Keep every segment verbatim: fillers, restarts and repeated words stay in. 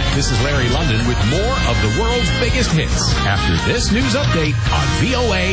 This is Larry London with more of the world's biggest hits after this news update on V O A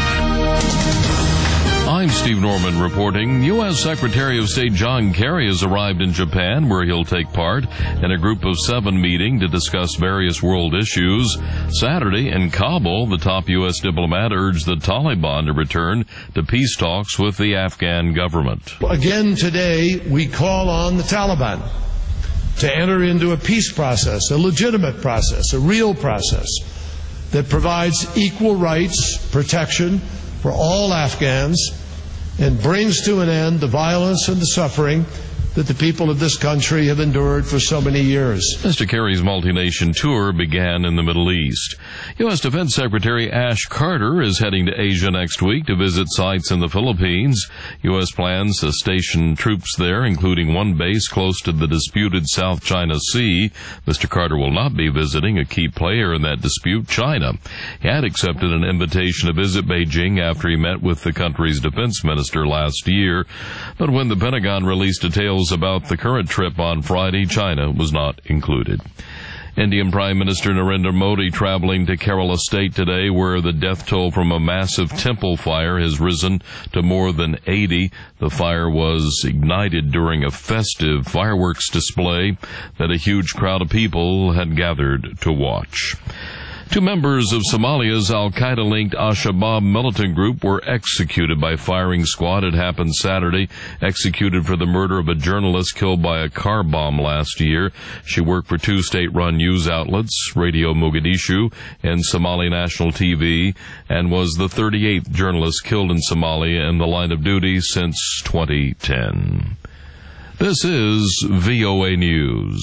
one. I'm Steve Norman reporting. U S. Secretary of State John Kerry has arrived in Japan, where he'll take part in a group of seven meeting to discuss various world issues. Saturday in Kabul, the top U S diplomat urged the Taliban to return to peace talks with the Afghan government. Again today, we call on the Taliban to enter into a peace process, a legitimate process, a real process that provides equal rights, protection for all Afghans, and brings to an end the violence and the suffering that the people of this country have endured for so many years. Mister Kerry's multi-nation tour began in the Middle East. U S. Defense Secretary Ash Carter is heading to Asia next week to visit sites in the Philippines. U S plans to station troops there, including one base close to the disputed South China Sea. Mister Carter will not be visiting a key player in that dispute, China. He had accepted an invitation to visit Beijing after he met with the country's defense minister last year. But when the Pentagon released details about the current trip on Friday, China was not included. Indian Prime Minister Narendra Modi traveling to Kerala State today, where the death toll from a massive temple fire has risen to more than eighty. The fire was ignited during a festive fireworks display that a huge crowd of people had gathered to watch. Two members of Somalia's al-Qaeda-linked al-Shabaab militant group were executed by firing squad. It happened Saturday, executed for the murder of a journalist killed by a car bomb last year. She worked for two state-run news outlets, Radio Mogadishu and Somali National T V, and was the thirty-eighth journalist killed in Somalia in the line of duty since twenty ten. This is V O A News.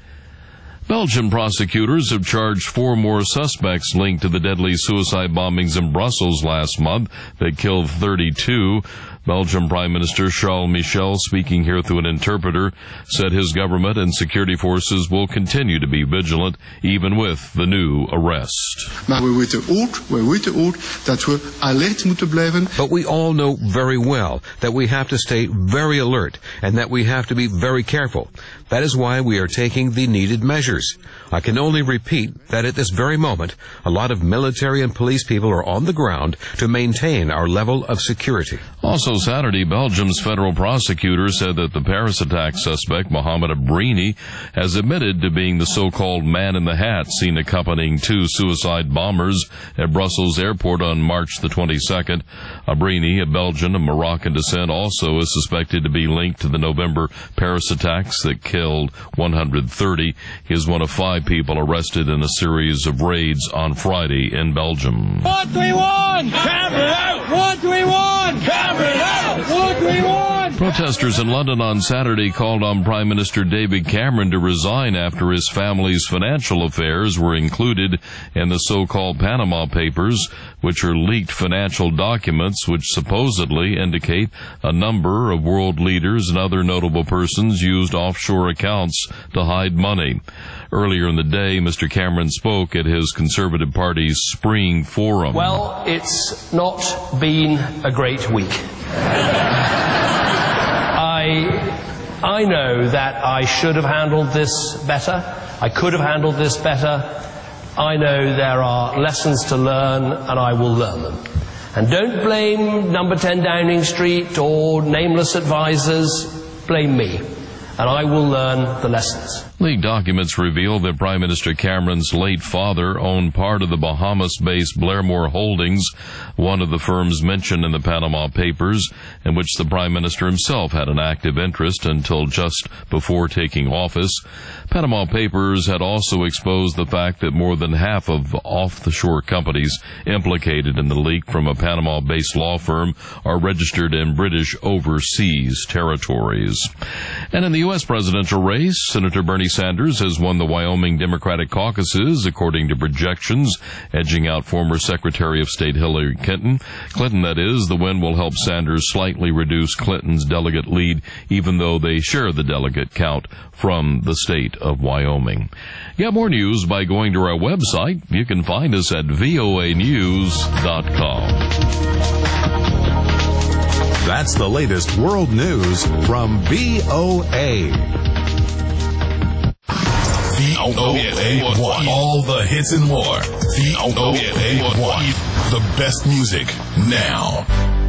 Belgian prosecutors have charged four more suspects linked to the deadly suicide bombings in Brussels last month that killed thirty-two. Belgian Prime Minister Charles Michel, speaking here through an interpreter, said his government and security forces will continue to be vigilant, even with the new arrest. Maar we weten ook, we weten ook dat we alert moeten blijven. But we all know very well that we have to stay very alert and that we have to be very careful. That is why we are taking the needed measures. I can only repeat that at this very moment, a lot of military and police people are on the ground to maintain our level of security. Also Saturday, Belgium's federal prosecutor said that the Paris attack suspect, Mohamed Abrini, has admitted to being the so-called man in the hat seen accompanying two suicide bombers at Brussels airport on March the twenty-second. Abrini, a Belgian of Moroccan descent, also is suspected to be linked to the November Paris attacks that killed one hundred thirty. He is one of five people arrested in a series of raids on Friday in Belgium. What do we want? Cameron out! What do we want? Cameron out! What do we want? Protesters in London on Saturday called on Prime Minister David Cameron to resign after his family's financial affairs were included in the so-called Panama Papers, which are leaked financial documents which supposedly indicate a number of world leaders and other notable persons used offshore accounts to hide money. Earlier in the day, Mister Cameron spoke at his Conservative Party's Spring Forum. Well, it's not been a great week. I, I know that I should have handled this better. I could have handled this better. I know there are lessons to learn, and I will learn them. And don't blame number ten Downing Street or nameless advisors. Blame me. And I will learn the lessons. Leaked documents reveal that Prime Minister Cameron's late father owned part of the Bahamas-based Blairmore Holdings, one of the firms mentioned in the Panama Papers, in which the Prime Minister himself had an active interest until just before taking office. Panama Papers had also exposed the fact that more than half of off-the-shore companies implicated in the leak from a Panama-based law firm are registered in British overseas territories. And in the U S presidential race, Senator Bernie Sanders has won the Wyoming Democratic caucuses, according to projections, edging out former Secretary of State Hillary Clinton. Clinton, that is. The win will help Sanders slightly reduce Clinton's delegate lead, even though they share the delegate count from the state of Wyoming. Get more news by going to our website. You can find us at V O A news dot com. That's the latest world news from V O A. V O A one. All the hits and more. V O A one. The best music now.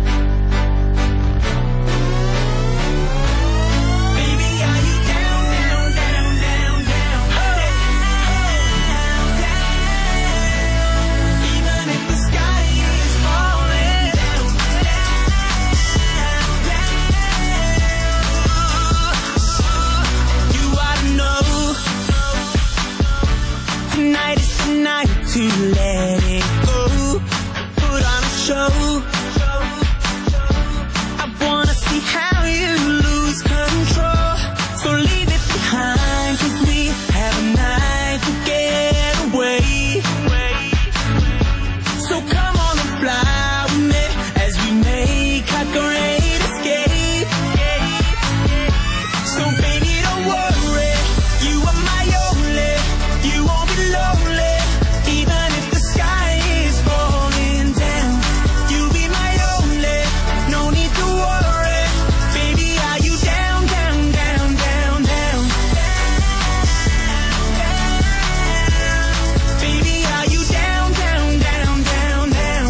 To let it go, put on a show. I wanna see how you lose control. So leave it behind, 'cause we have a night to get away. So come on and fly with me as we make our great escape. So baby, don't worry, you are my only, you won't be lonely. Even if the sky is falling down, you'll be my only, no need to worry. Baby, are you down, down, down, down, down? Baby, are you down, down, down, down, down?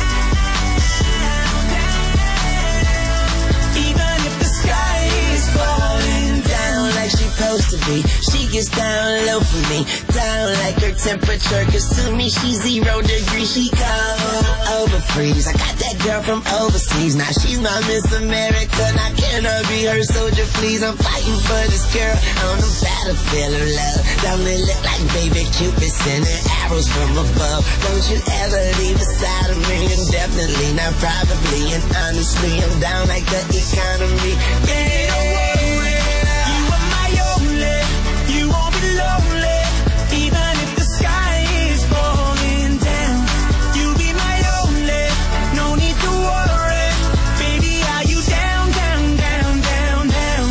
Even if the sky is falling down like she's supposed to be, she gets down low for me, down like her temperature, 'cause to me she's zero degrees, she cold over freeze. I got that girl from overseas, now she's my Miss America, now can I be her soldier please? I'm fighting for this girl on the battlefield of love. Don't it look like baby Cupid sending arrows from above? Don't you ever leave beside of me, and definitely not probably, and honestly I'm down like the economy. Baby, don't worry, you are my only, you won't be lonely. Even if the sky is falling down, you'll be my only, no need to worry. Baby, are you down, down, down, down, down?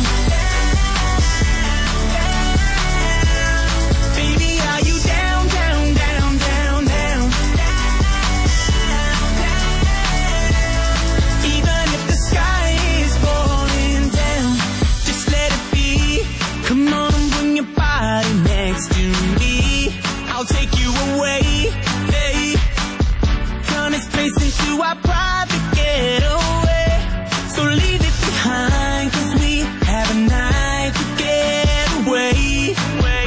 Baby, are you down, down, down, down, down? Even if the sky is falling down, just let it be. Come on and bring your body next to me, I'll take you away, hey. Turn this place into our private getaway. So leave it behind, 'cause we have a night to get away.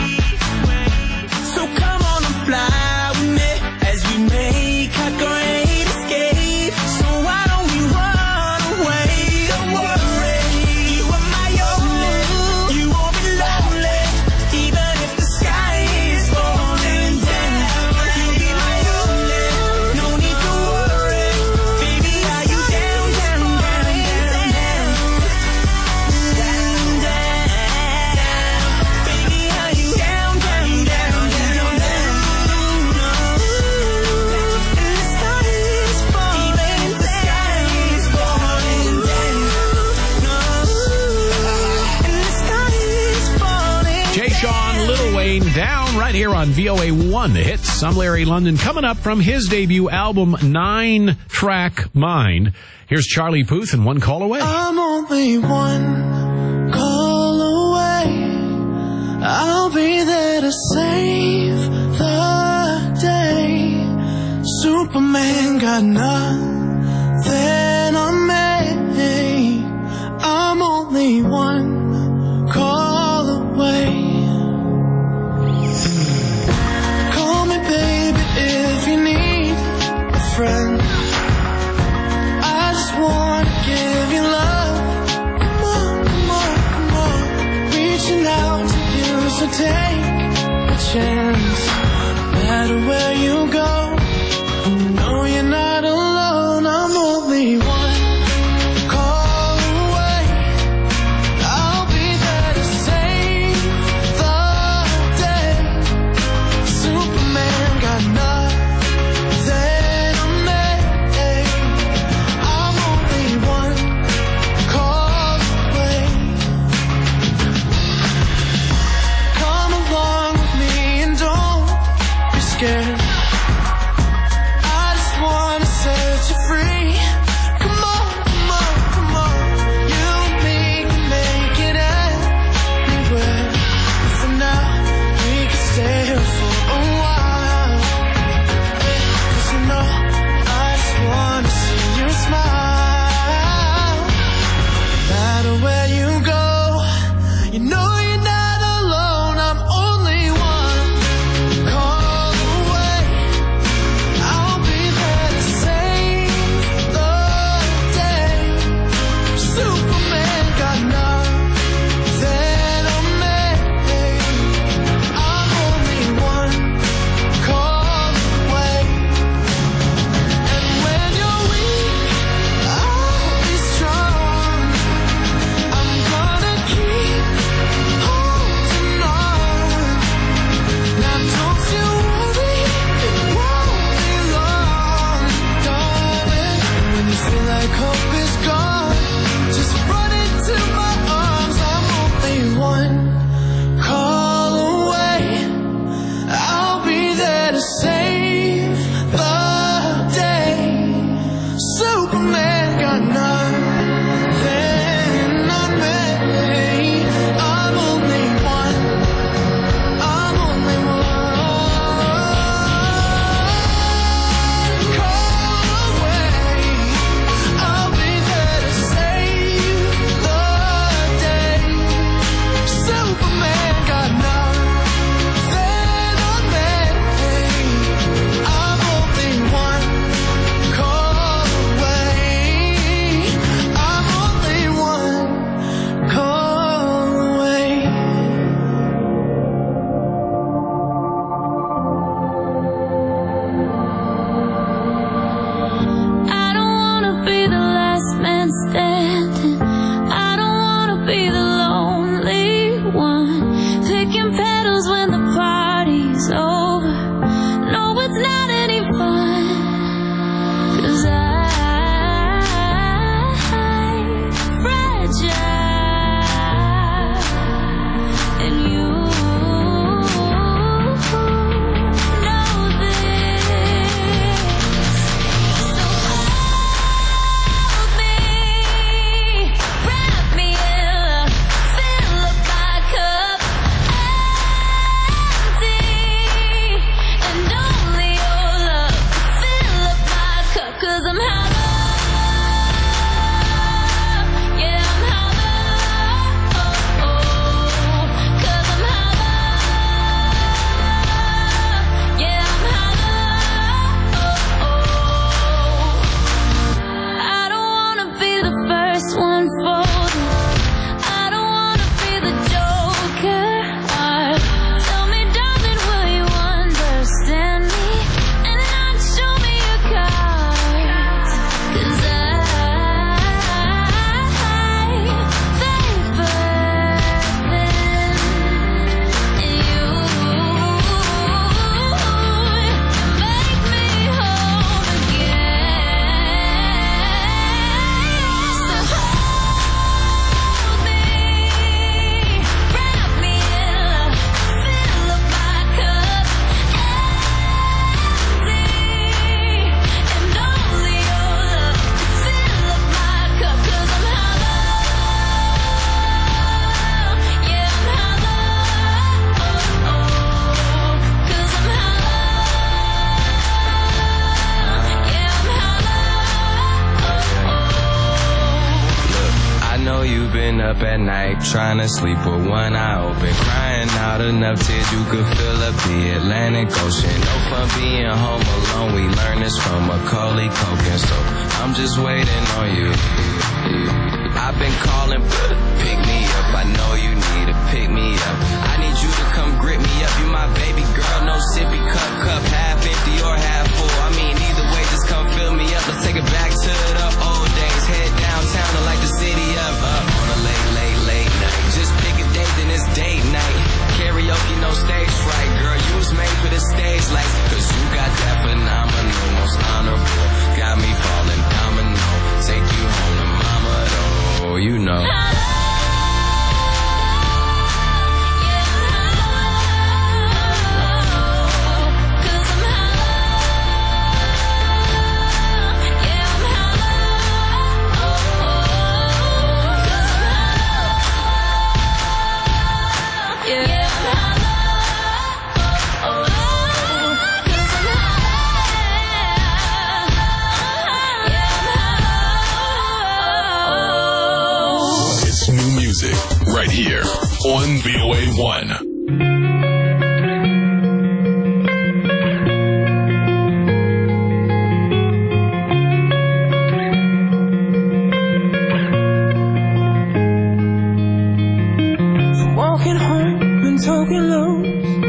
So come on and fly with me as we make our great escape. So why don't we run away? Don't worry, you are my only, you won't be lonely. Even if the sky is falling down, you'll be my only, no need to worry. Baby, are you down, down, down, down, down? Down, down. Baby, are you down, down, down, down, down? No. And the sky is falling, even if the sky is falling down. No. And the sky is falling. Jay Sean, Lil Wayne, Down, right here on V O A one, the hits. I'm Larry London. Coming up from his debut album, nine-track Mind, here's Charlie Puth and One Call Away. I'm only one call away. I'll be there to save the day. Superman got nothing on me. I'm only one call away. Call me baby if you need a friend. I just wanna give you love, more, more, more. Reaching out to you, so take a chance. No matter where you go, know you're not alone. I'm only one call away. I'll be there to save the day. Superman got nothing on me. I'm only one call away. Come along with me and don't be scared. up at night, trying to sleep with one eye open, crying out enough tears you could fill up the Atlantic Ocean. No fun being home alone, we learned this from Macaulay Culkin, so I'm just waiting on you. I've been calling, pick me up, I know you need to pick me up. I need you to come grip me up, you my baby girl, no sippy cup, cup half empty or half full. I mean either way, just come fill me up, let's take it back to the old days. Head downtown to light the city up, up on a late, late, late night. Just pick a date, then it's date night. Karaoke, no stage fright, girl, you was made for the stage lights. Cause you got that phenomenal, most honorable, got me falling domino. Take you home to mama though, you know. Right here on V O A one. Walking home and talking low,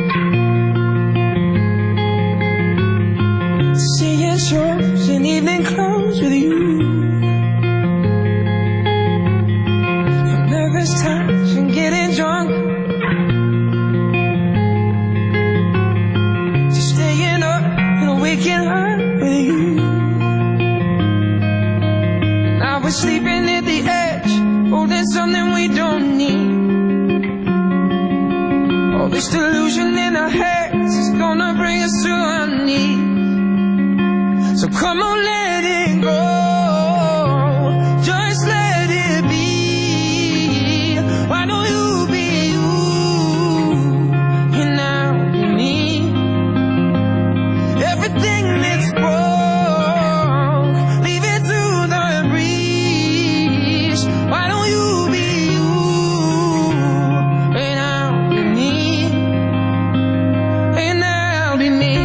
seeing shows in evening clothes with you. Times and getting drunk, to staying up and waking up with you. Now we're sleeping at the edge, holding something we don't need. All this delusion in our heads is gonna bring us to our knees. So come on, let it go. Just let it be. Why don't you be you, and I'll be me? Everything that's broke, leave it to the breeze. Why don't you be you, and I'll be me, and I'll be me.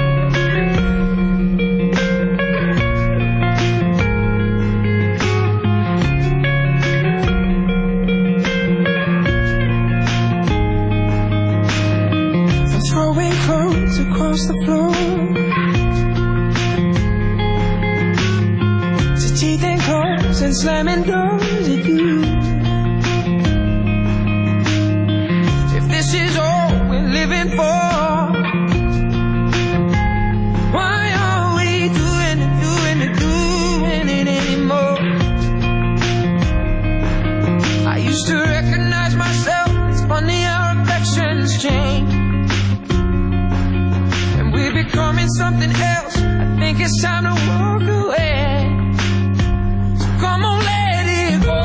Across the floor, to teeth and claws and slamming doors at you. If this is all we're living for, why are we doing it, doing it, doing it anymore? I used to recognize myself, it's funny how affections change. We're becoming something else, I think it's time to walk away. So come on, let it go.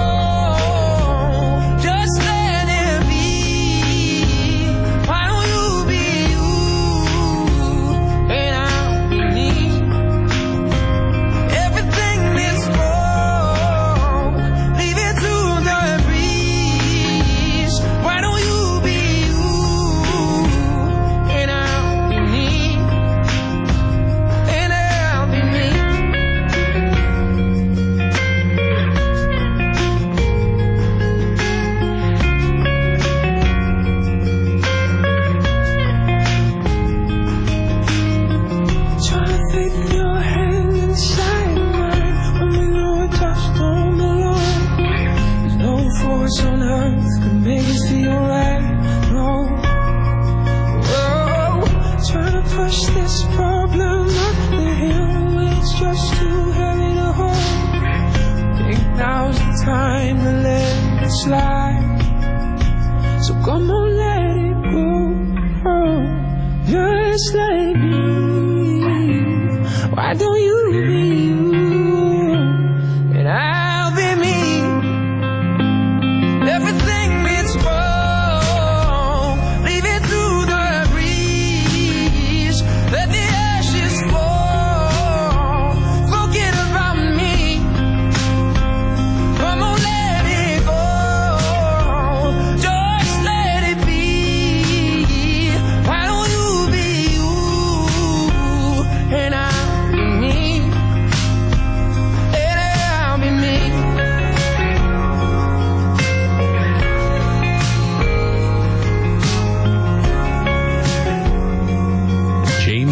Just let it be. Why don't you be you, and I'll be me? Everything that's broke, leave it to the breeze. Why don't you be you, and I'll be me? On earth could make us feel right. No, whoa, trying to push this problem up the hill when it's just too heavy to hold. Think now's the time to let it slide. So come on, let it go. Oh, just let it be. Why don't you be you, and I'll be me? Everything that's wrong, leave it to the breeze. Let the ashes fall. Forget about me. Come on, let it go.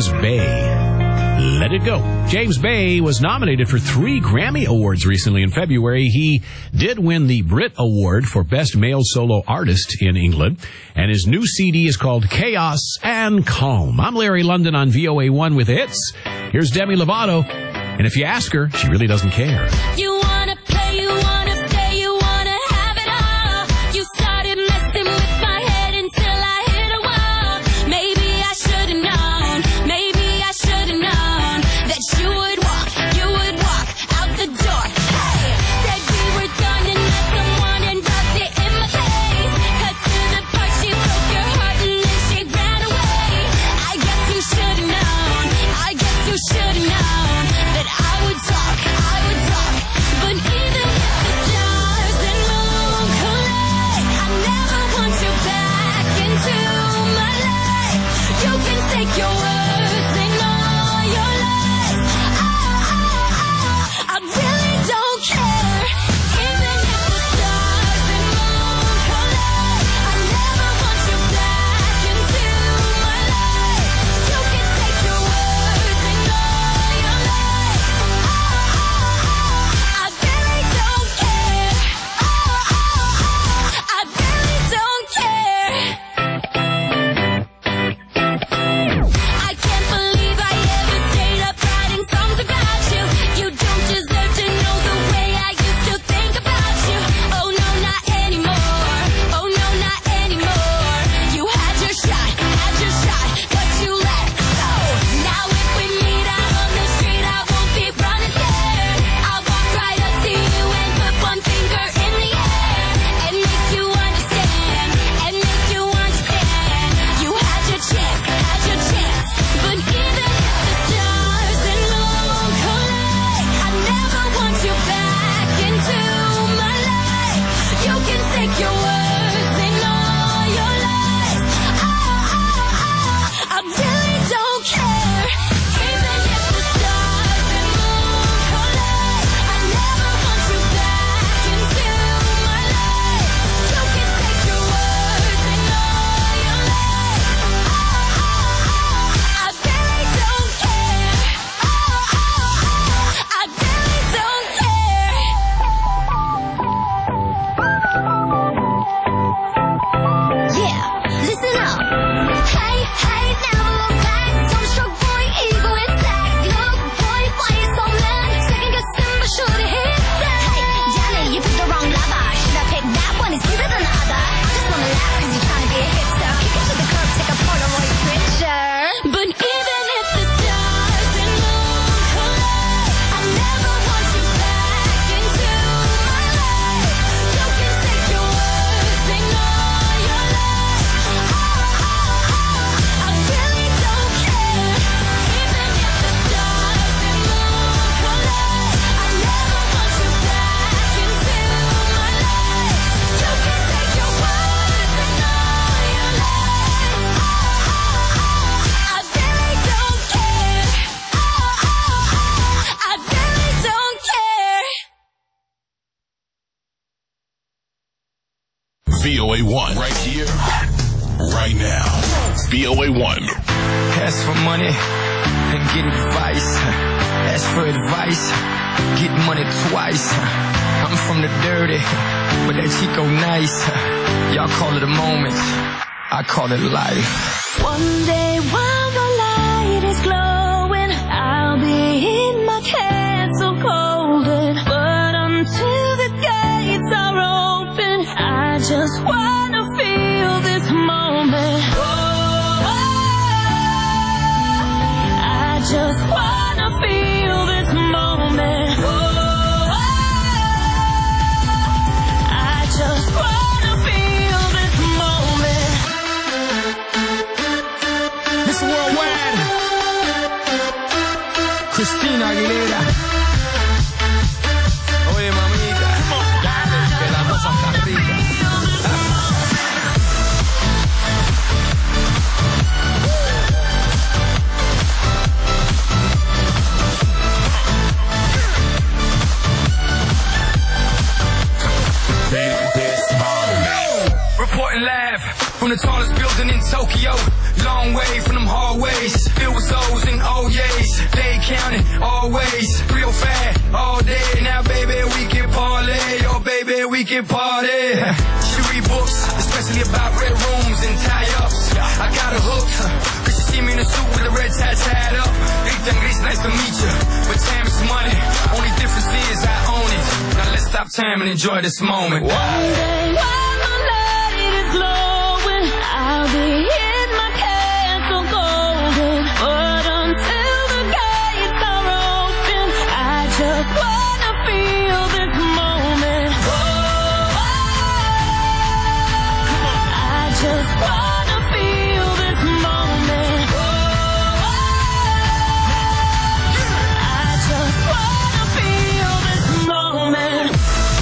Bay. Let It Go. James Bay was nominated for three Grammy Awards recently in February. He did win the Brit Award for Best Male Solo Artist in England, and his new C D is called Chaos and Calm. I'm Larry London on V O A one with hits. Here's Demi Lovato, and if you ask her, she really doesn't care. You wanna play, you wanna stay, you wanna have it all. You started messing with my head until I hit a wall. Maybe I should've known, maybe I should've known that you would walk, you would walk out the door. Hey, said we were done and met someone and rubbed it in my face. Cut to the part, she broke your heart and then she ran away. I guess you should've known, I guess you should've known that I would talk, I would talk. But even if the stars and moon collide, I never want you back into my life. You can take your words and all your lies. Oh, oh, oh, I really don't care. Even if the stars and moon collide, I never want you back into my life. You can take your words and all your lies. Oh, oh, oh, I really don't care. Oh, oh, oh, I really don't care. I can't believe I ever stayed up writing songs about you. You don't deserve to know the way I used to think about you. Oh no, not anymore. Oh no, not anymore. You had your shot, had your shot, but you let go. Now if we meet out on the street, I won't be running scared. I'll walk right up to you and put one finger in the air and make you understand, and make you understand. You had your chance, had your chance, but even if the stars and moon collide, I never want you back into my life. You can take your words and all your lies. Oh, oh, oh, I really don't care. Even if the stars and moon collide, I never want you back into my life. You can take your words and all your lies. Oh, oh, oh, I really don't care. Oh, oh, oh, I really don't care. Yeah, listen up. Hey, hey, never look back. Don't stroke boy, ego intact. Look, boy, why you so mad? Second guessing, but should've hit that. Hey, Johnny, you picked the wrong lover. Should I pick that one? It's either than the other. I just wanna laugh 'cause you're trying to be a hipster. Kick it to the curb, take a Polaroid picture. But even if the stars and moon collide, I never want you back into my life. You can take your words and all your lies. Oh, oh, oh, I really don't care. Even if the stars and moon collide, I never want you back into my life. You can take your words and all your lies. Oh, oh, oh, I really don't care. Oh, oh, oh, I really don't care. V O A one. Right here, right now. V O A one. Ask for money and get advice. Ask for advice, get money twice. I'm from the dirty, but that Chico nice. Y'all call it a moment, I call it life. One day while the light is glowing, I'll be in my castle golden. But until the gates are open, I just wanna feel this moment. Oh, I just wanna feel this moment. Oh, I just wanna feel this moment. Miss Worldwide, Christina Aguilera. Oye, mamita, dale, que la cosa está rica. This moment. Reporting live from the tallest building in Tokyo. long way from them hallways. Filled with O's and O's. They counting always. Real fat all day. Now, baby, we can parlay. Oh, baby, we can party. She read books, especially about red rooms and tie-ups. I got her hooked, cause she see me in a suit with a red tie tied up. Rita and Grace, nice to meet you. But time is money. Only difference is I own it. Now let's stop time and enjoy this moment. One day while my light is glowing, I'll be in my castle golden. But until the gates are open, I just wanna feel this moment. Oh, I just wanna feel this moment. Oh, I just wanna feel this moment.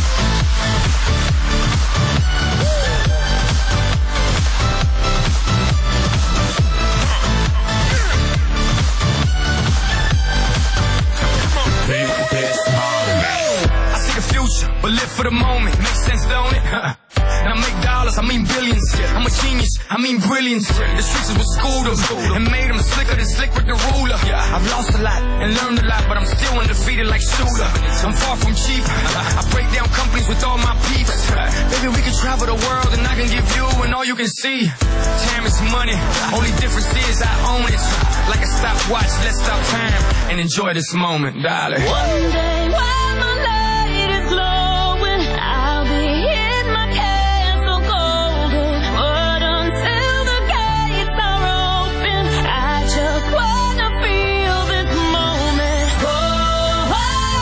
I see the future, but live for the moment. Makes sense, don't it? And I make dollars, I mean billions. I'm a genius, I mean brilliance. The streets is what schooled them and made them slicker than slick with the ruler. I've lost a lot and learned a lot, but I'm still undefeated like Shooter. I'm far from cheap. I break down companies with all my peeps. Baby, we can travel the world and I can give you and all you can see. Time is money, only difference is I own it. Like a stopwatch, let's stop time and enjoy this moment, darling. One day while my light is glowing, I'll be in my castle golden. But until the gates are open, I just wanna feel this moment. Oh,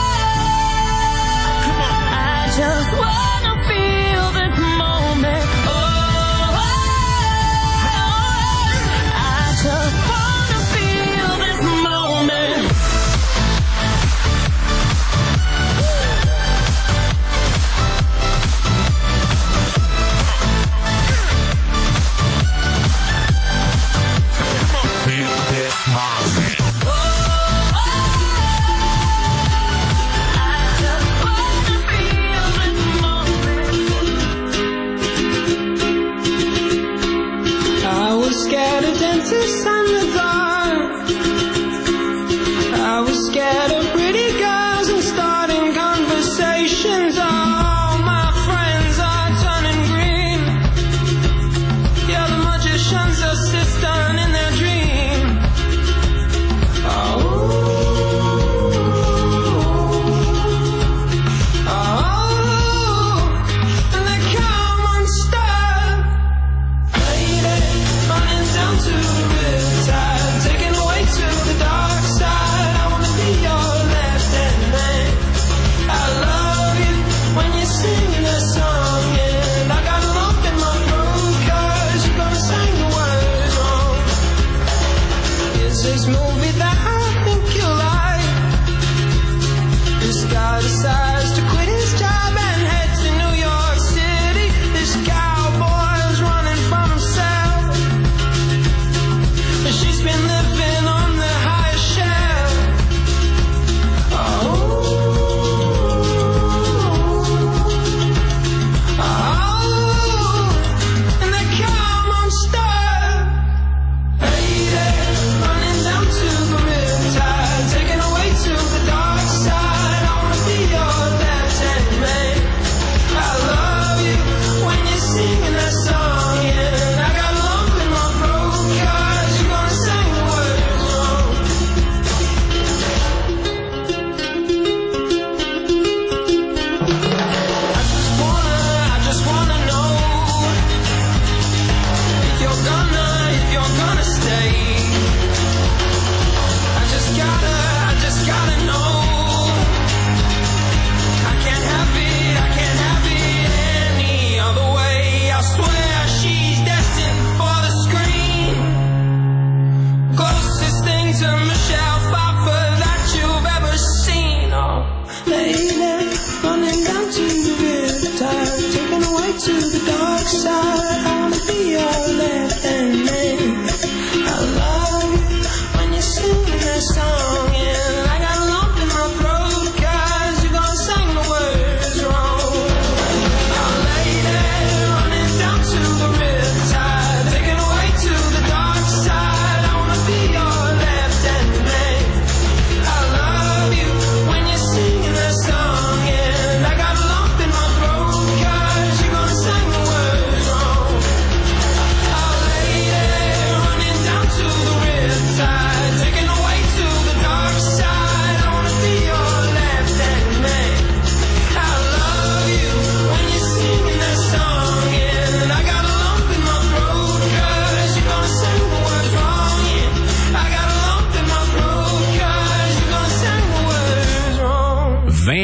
I just wanna feel this moment. Oh, I just wanna feel this moment. I was scared of dentists and the dark. I was scared of pretty girls and starting conversations. All my friends are turning green. Yeah, the magician's assistant in their dream. Oh, oh, and they come unstuck. Lady, running down to the riptide, taken away to the dark side. I wanna be your left-hand man. I love you when you're singing that song, and I got a lump in my throat 'cause you're gonna sing the words wrong. Is this movie that I think you like? This guy decides to quit his job and head to New York City. This cowboy's running from himself. She's been living on the highest shelf. Oh, oh, and they come unstuck. Lady, running down to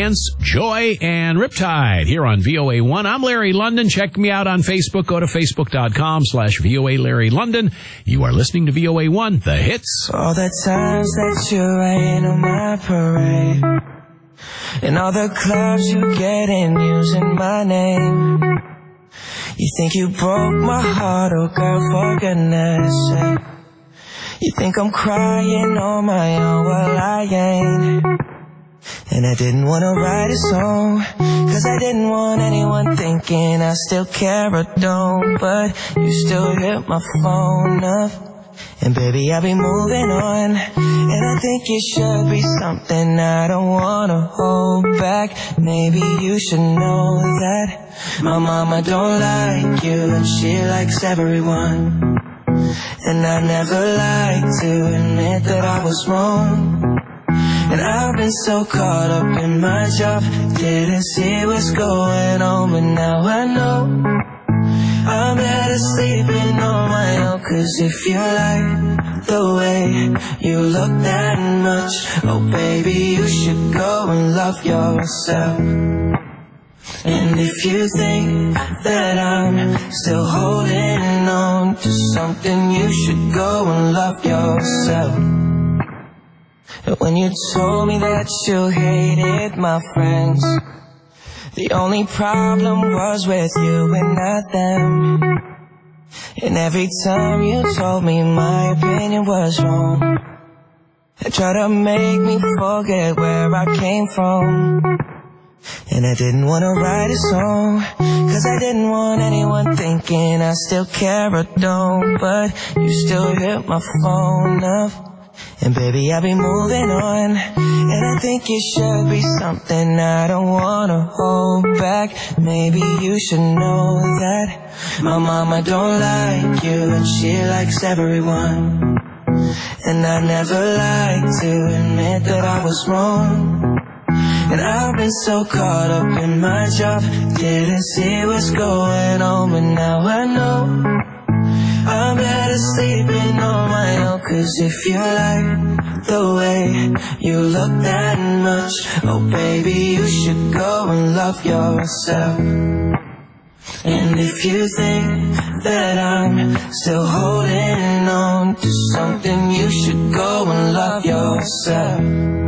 Defiance, Joy, and Riptide here on V O A one. I'm Larry London. Check me out on Facebook. Go to facebook.com slash VOA Larry London. You are listening to V O A one, The Hits. All the times that you rain on my parade, and all the clubs you get in using my name. You think you broke my heart, oh girl, for goodness sake. You think I'm crying on my own, well I ain't. And I didn't want to write a song, cause I didn't want anyone thinking I still care or don't. But you still hit my phone up, and baby I'll be moving on. And I think it should be something I don't want to hold back. Maybe you should know that my mama don't like you, and she likes everyone. And I never like to admit that I was wrong. And I've been so caught up in my job, didn't see what's going on. But now I know I'm better sleeping on my own. Cause if you like the way you look that much, oh baby, you should go and love yourself. And if you think that I'm still holding on to something, you should go and love yourself. When you told me that you hated my friends, the only problem was with you and not them. And every time you told me my opinion was wrong, you tried to make me forget where I came from. And I didn't want to write a song, cause I didn't want anyone thinking I still care or don't. But you still hit my phone up, and baby I'll be moving on. And I think it should be something I don't want to hold back. Maybe you should know that my mama don't like you, and she likes everyone. And I never like to admit that I was wrong. And I've been so caught up in my job, didn't see what's going on. But now I know I'm better sleeping on my own. Cause if you like the way you look that much, oh baby, you should go and love yourself. And if you think that I'm still holding on to something, you should go and love yourself.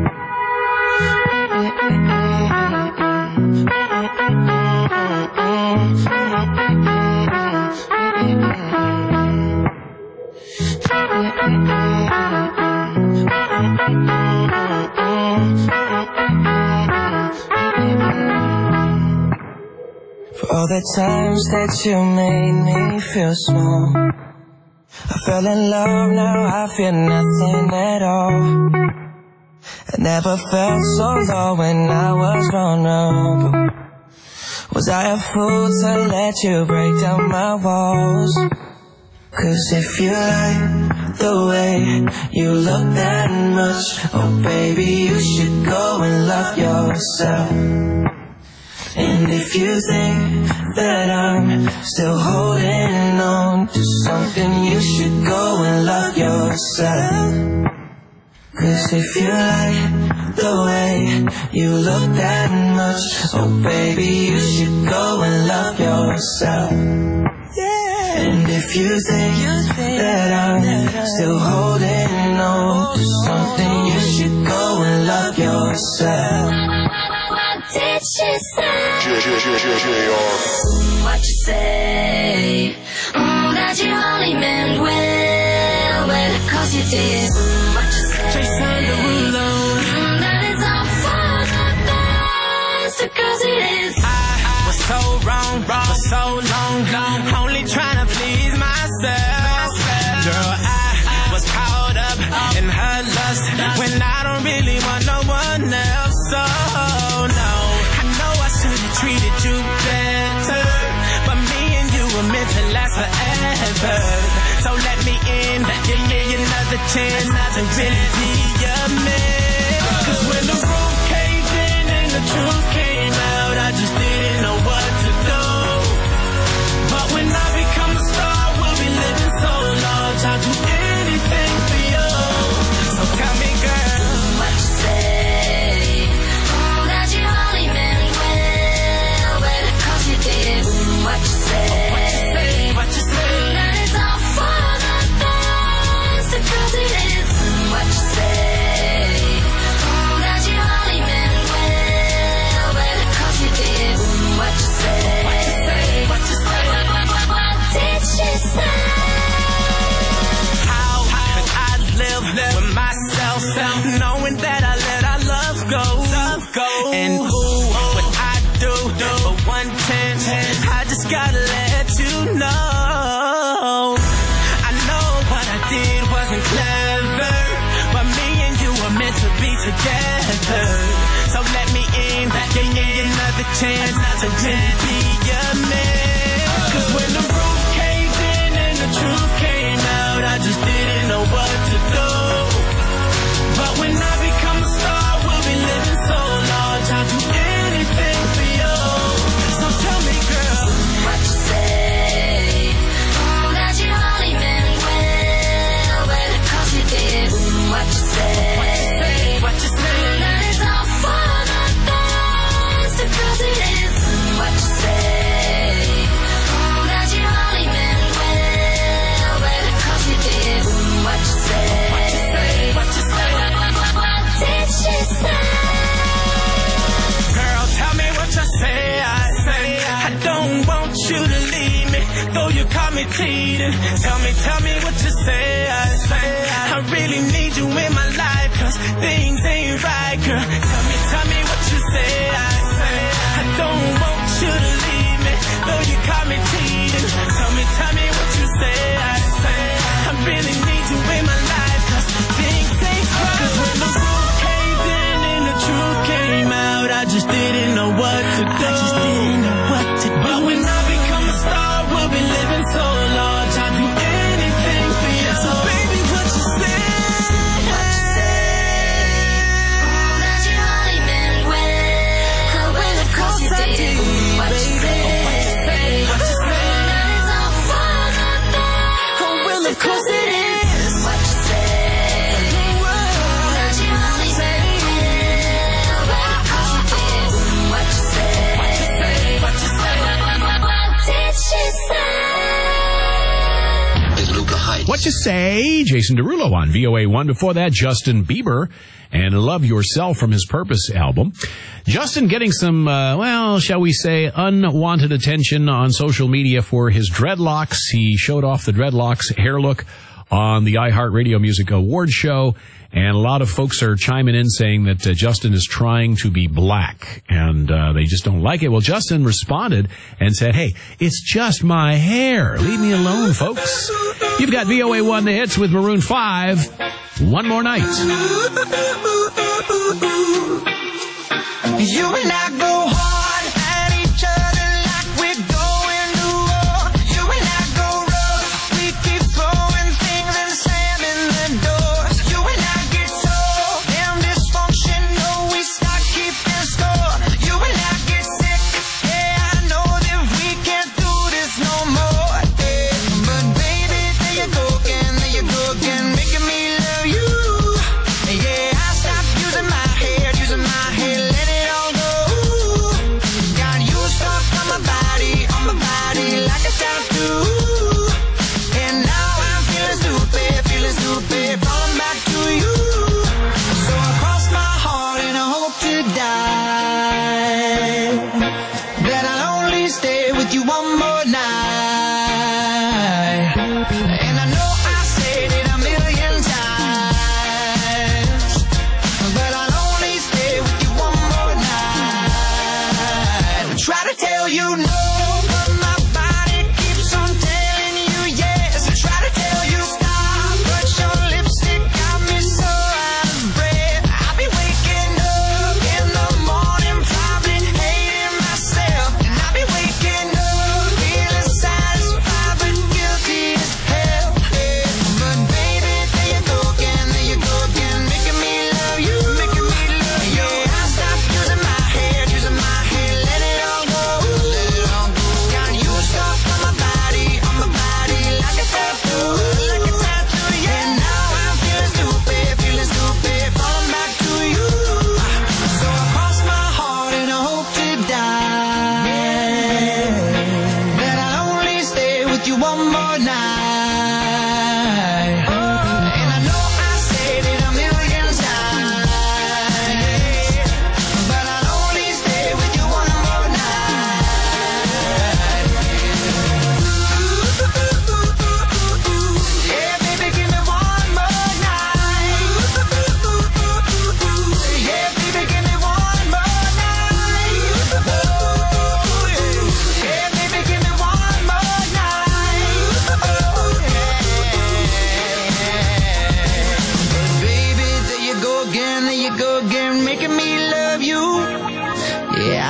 For all the times that you made me feel small, I fell in love, now I feel nothing at all. I never felt so low when I was vulnerable. Was I a fool to let you break down my walls? Cause if you like the way you look that much, oh baby, you should go and love yourself. And if you think that I'm still holding on to something, you should go and love yourself. Cause if you like the way you look that much, oh baby, you should go and love yourself. And if you think that I'm still holding on to something, you should go and love yourself. What did she say? What you say? Mm, that you only meant well, well, cause you did. Mm, what you say? Jason Derulo. Mm, that it's all for the best, cause it is. I was so wrong, wrong for so long, long, only trying to please myself. Girl, I was caught up in her lust when I don't really want no one else. So no, I know I should have treated you better, but me and you were meant to last forever. So let me in, give me another chance to really be your man. Cause when the roof caved in and the truth came out, I just didn't know what to do. But when I become a star, we'll be living so large, I'll do anything for you. So tell me, girl, what you say? Mm, that you only reason that I let our love go. Love go. And ooh, what I do, do for one chance, I just gotta let you know. I know what I did wasn't clever, but me and you were meant to be together. So let me in, give me another chance to really be your man. Cause when the roof caved in and the truth came out, I just didn't know what to do. But when I become a star, we'll be living so large, I'll do anything for you. So tell me, girl, what you say? Oh, that you only meant well, well, cause you did. What you say? What you say? What you say? That is all for the best, because it is. What you say? Oh, that you only meant well, well, cause you did. What you say? What you say? What you say? What did she say? Girl, tell me what you say. I say I don't want you to leave me, though you caught me cheating. Tell me, tell me what you say. I say I really need you in my life, cause things ain't right, girl. Tell me, tell me what you say. I say I don't want you to leave me, though you caught me cheating. Tell me, tell me what you say. I say I really need you in my life, cause things ain't right. Cause when the roof caved in and the truth came out, I just didn't know what to do. I just didn't know what to do. But when I become a star, we'll be living so large, I'll do anything for you. So baby, what you say? What you say? Oh, that you only meant well, oh, well, of course you did. What you say? What you say? What you say? That is all for the best. Oh, well, of course it is. What you say? That you only meant well, well, of course you did. What you say? What you say? What you say? What did she say? What you say? Jason Derulo on V O A one. Before that, Justin Bieber and Love Yourself from his Purpose album. Justin getting some, uh, well, shall we say, unwanted attention on social media for his dreadlocks. He showed off the dreadlocks hair look on the iHeartRadio Music Awards show, and a lot of folks are chiming in saying that uh, Justin is trying to be black, and uh, they just don't like it. Well, Justin responded and said, hey, it's just my hair. Leave me alone, folks. You've got V O A one, the hits with Maroon five. One more night. You and I go hard at each other like we're going to war. You and I go rough, we keep throwing things and slamming the doors. You and I get so damn dysfunctional, we start keeping score. You and I get sick, yeah, I know that we can't do this no more. Yeah. But baby, there you go again, there you go again, making me love you. Yeah, I stopped using my hair, using my hair, let it all go.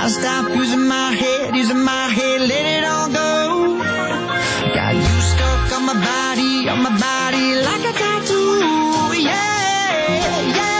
Gotta stop using my head, using my head, let it all go. Got you stuck on my body, on my body like a tattoo. Yeah, yeah, yeah,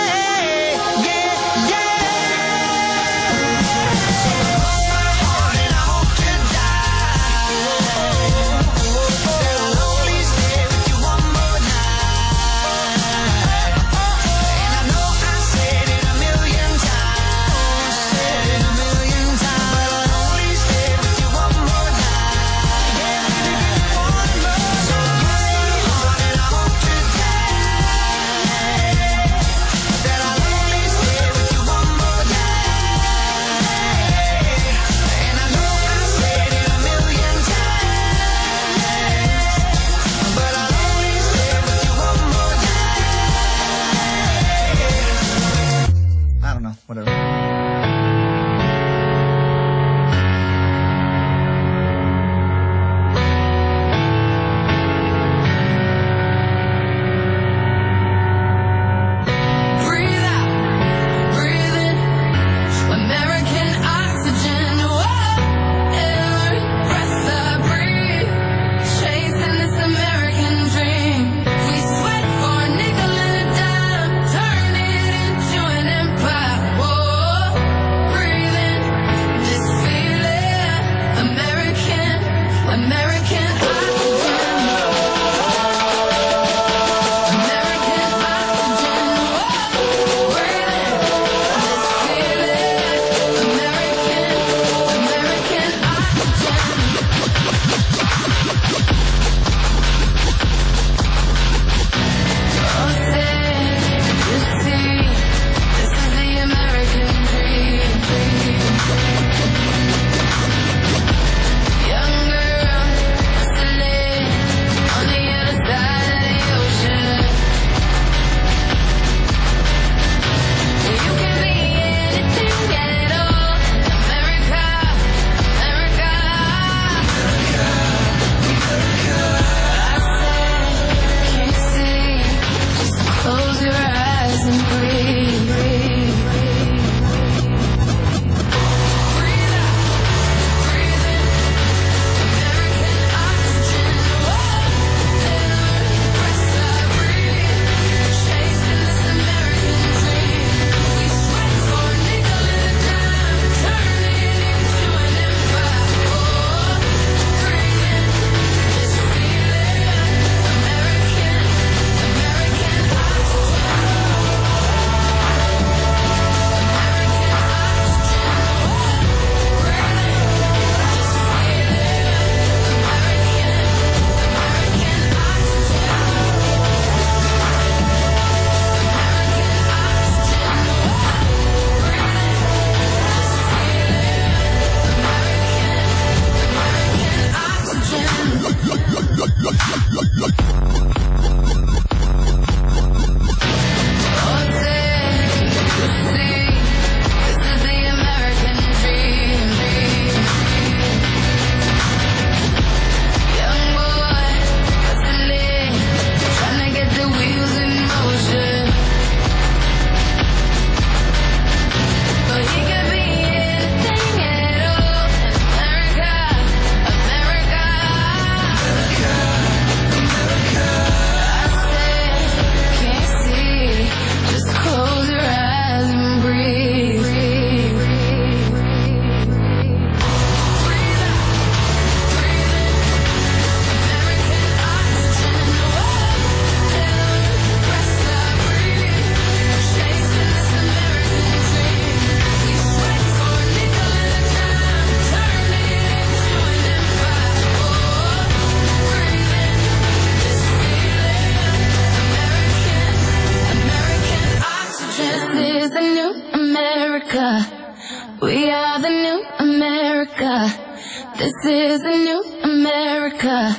We are the new America. This is the new America.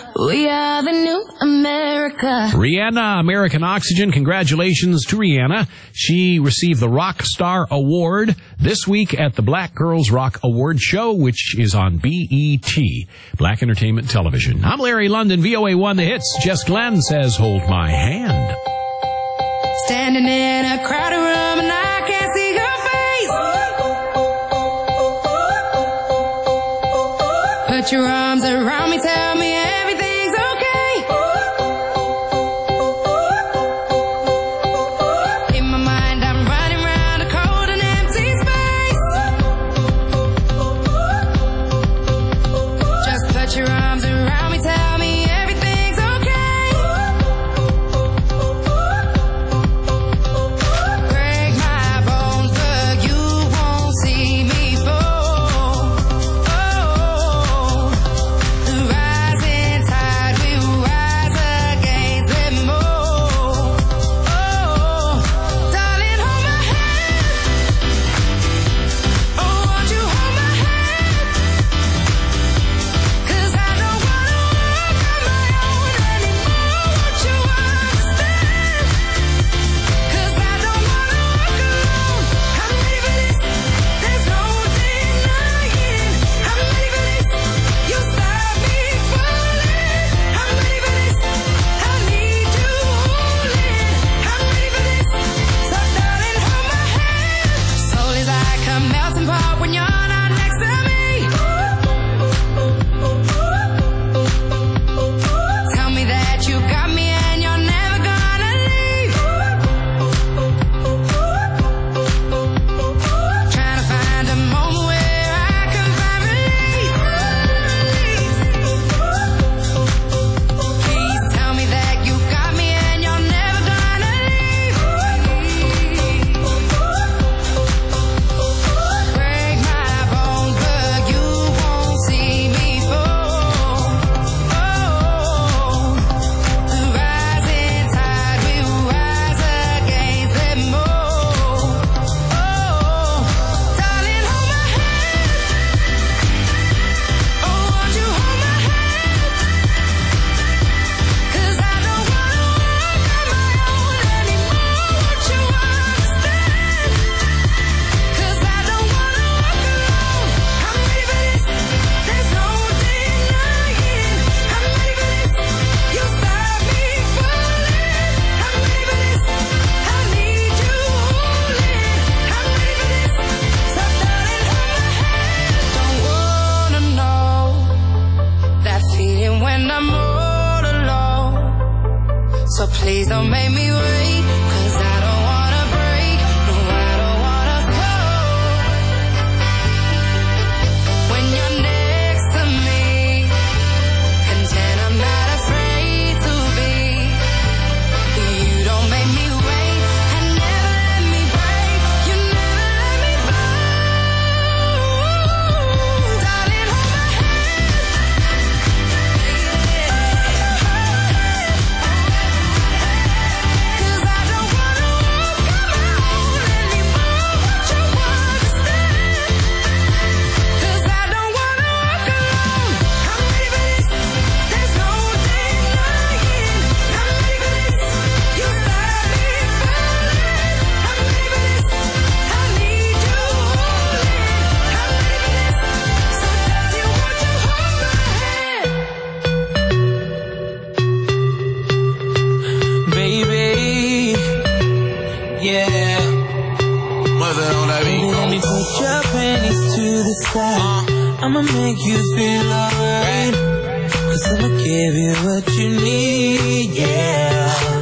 We are the new America. Rihanna, American Oxygen. Congratulations to Rihanna. She received the Rock Star Award this week at the Black Girls Rock Award Show, which is on B E T, Black Entertainment Television. I'm Larry London, V O A one The Hits. Jess Glenn says, hold my hand. Standing in a crowded room and I can't see your face. don't make me wait, 'cause I don't wanna break, no, I don't wanna go. When you're next to me, content I'm not afraid to be. You don't make me wait, and never let me break, you never let me fall. Darling, hold my hand. 'Cause I don't wanna walk on my own anymore, but you understand. 'Cause I don't wanna walk alone. I'm ready for this, there's no denying. I'm ready for this, you got me falling. I'm ready for this, I need you holding. I'm ready for this, so darling, won't you hold my hand? Baby, yeah. Mother on that beat. Baby, let me put your panties to the side. I'ma make you feel alright. 'Cause I'ma give you what you need, yeah.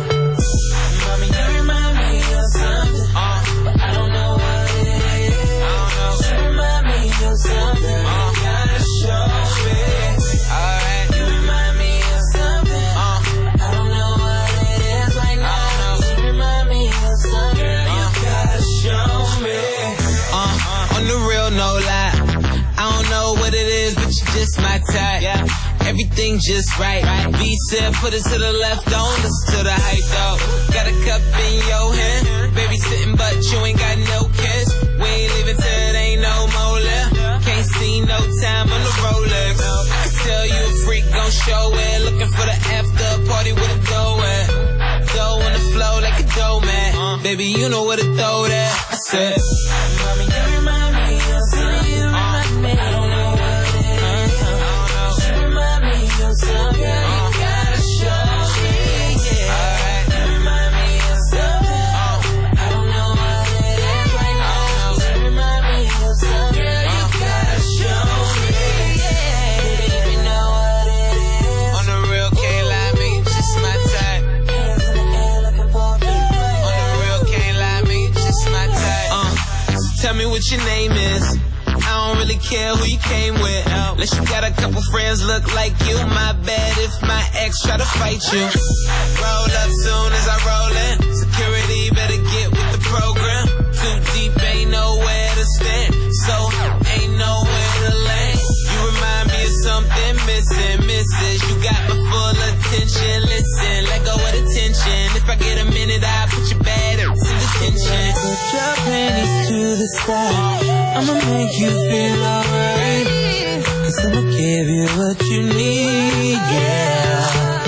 Mommy, you remind me of something, but I don't know what it is. You remind me of something, you gotta show me. Alright. You remind me of something, but I don't know what it is right now. You remind me of something, you gotta show me. Uh, on the real, no lie. I don't know what it is, but you just my type. Yeah. Everything just right. B said, put it to the left, don't listen to the hype, though. Got a cup in your hand, baby sitting, but you ain't got no kiss. We ain't leaving till it ain't no more left. Can't see no time on the Rolex. I can tell you a freak gon' show it. Looking for the after party with a dough at. Dough on the flow like a dough man. Baby, you know where to throw that. I said, Mommy, you remind me of something, you remind me. I don't know what it is. You remind me of something, you gotta show me, yeah. You remind me of something, I don't know what it is right now. You remind me of something, you gotta show me, yeah. Baby, if you know what it is. on the real, can't lie, me, just my type. Hands in the air looking for a beat. On the real, can't lie, me, just my type. Uh, so tell me what your name is. I don't really care who you came with. Unless you got a couple friends look like you. My bad if my ex try to fight you. Roll up soon as I roll in. Security better get with the program. Too deep, ain't nowhere to stand. So ain't nowhere to land. You remind me of something missing, missus. You got my full attention. Listen, let go of the tension. If I get a minute, I'll put you bad in detention. Put your panties to the side. I'ma make you feel alright. 'Cause I'ma give you what you need, yeah.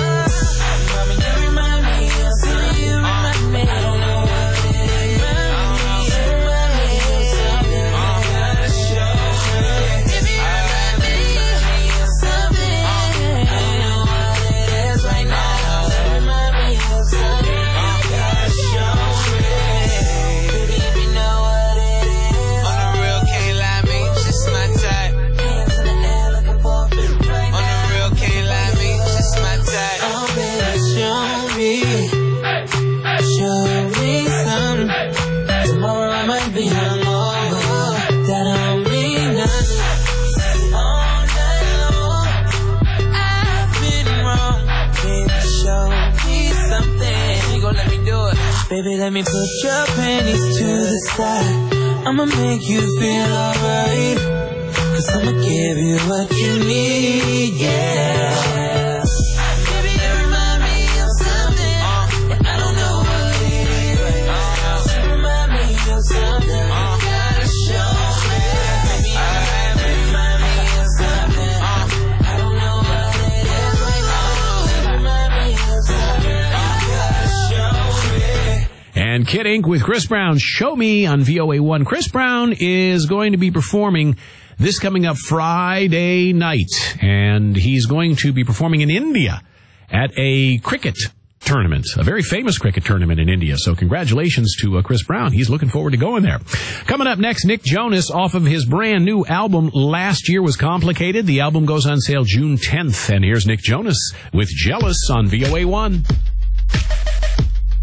Mommy, you remind me of something, you remind me. I don't know what it is. You remind me of something, you gotta show me. Baby, you remind me of something, I don't know what it is right now. You remind me of something, you gotta show me. Baby, if you know what it is. On the real, can't lie, me, just my type. Hands in the air looking for a beat right On now. the real, can't lie, me, just my type. Oh, baby, show me, show me something. Tomorrow I might be hungover. That don't mean nothing. All night long, I've been wrong. Baby, show me something. You gon' let me do it? Baby, let me put your panties to the side. I'ma make you feel alright. 'Cause I'ma give you what you need, yeah. Baby, you remind me of something, but I don't know what it is. You remind me of something, you gotta show me. Baby, you remind me of something, I don't know what it is right now. You remind me of something, you gotta show me. And Kid Ink with Chris Brown, Show Me on V O A one. Chris Brown is going to be performing this coming up Friday night, and he's going to be performing in India at a cricket tournament, a very famous cricket tournament in India. So congratulations to uh, Chris Brown. He's looking forward to going there. Coming up next, Nick Jonas off of his brand new album, Last Year Was Complicated. The album goes on sale June tenth. And here's Nick Jonas with Jealous on V O A one.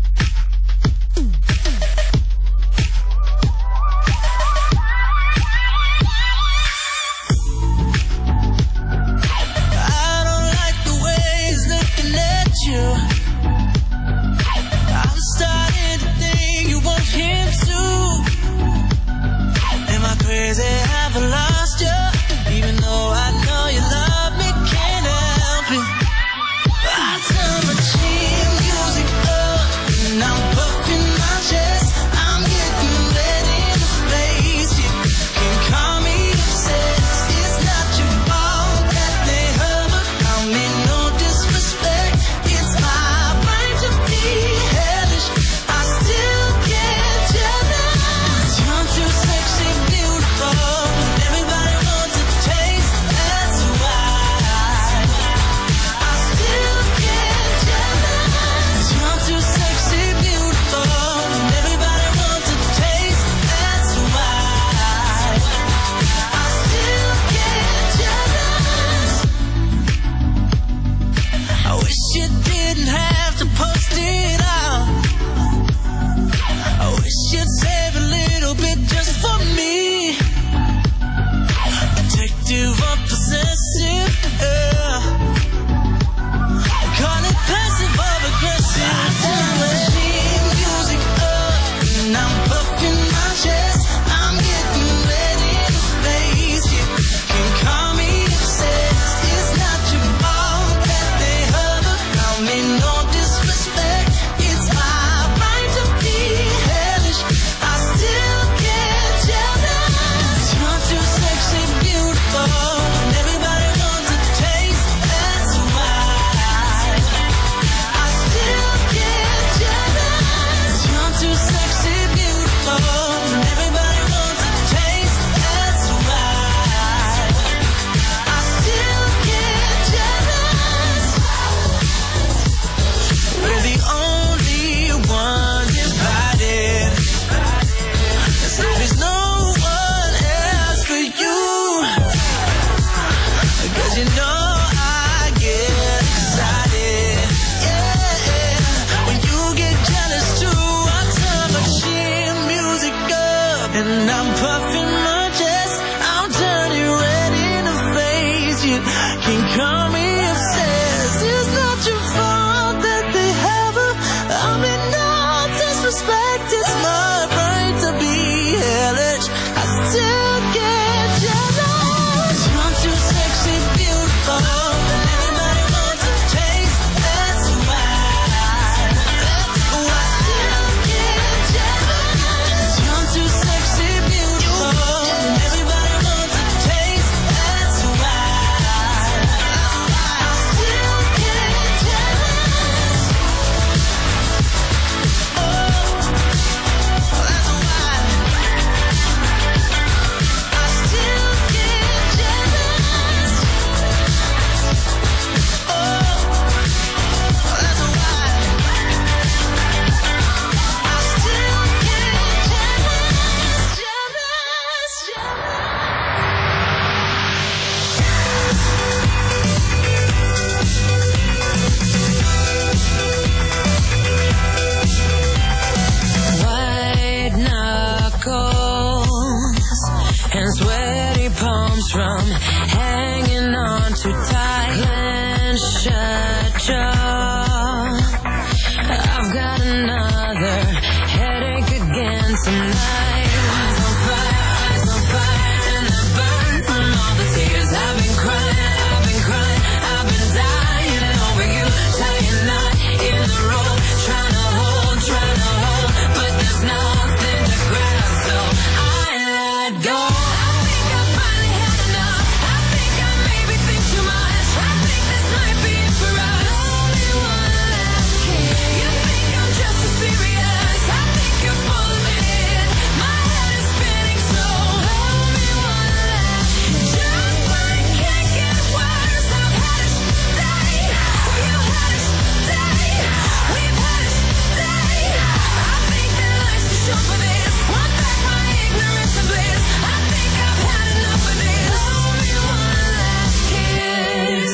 another headache again tonight. Eyes on fire, eyes on fire, and I burn from all the tears I've been crying, I've been crying, I've been dying over you, till you're not in the road, trying to hold, trying to hold, but there's nothing to grab, so I let go. I think I finally had enough. I think I maybe think too much. I think this might be it for us. Only one last kiss. You think I'm just so serious? I think you're full of it. My head is spinning, so hold me one last kiss. Just when it can't get worse, I've had a day. You had a day. We've had a day. I think that life's too short for this. Want back my ignorance and bliss. I think I've had enough of this. Only one last kiss.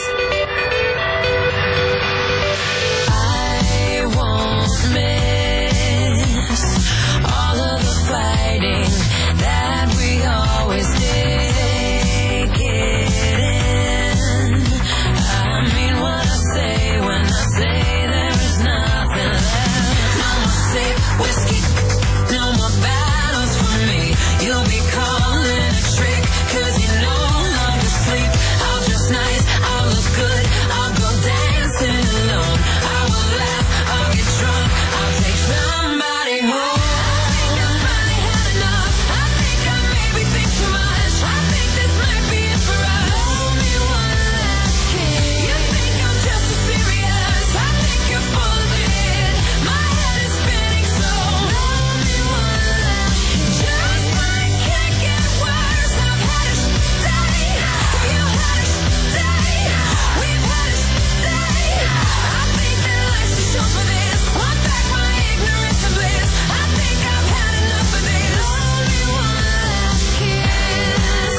I won't miss all of the fighting that we always did. Take it in. I mean what I say when I say there is nothing left. No more sip whiskey, no more battles for me. You'll be calling a trick, cause you no longer sleep. I'll dress nice, I'll look good, I'll go dancing alone. I will laugh, I'll get drunk, I'll take somebody home. I think I finally had enough. I think I maybe think too much. I think this might be it for us. Only one last kiss. You think I'm just so serious? I think you're full of it. My head is spinning, so only one last kiss. Just when it can't get worse, I've had a day. You had a day. We've had a day. I think that life's too short for this. Want back my ignorance and bliss. I think I've had enough of this. Only one last kiss.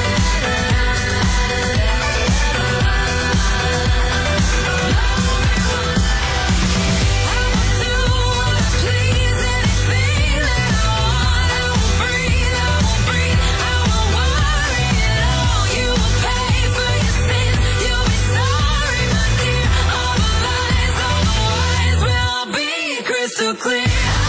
I will do what I please, anything that I want. I will breathe, I will breathe, I will worry it all. You will pay for your sins, you'll be sorry, my dear. All the lies, all the lies will all be crystal clear.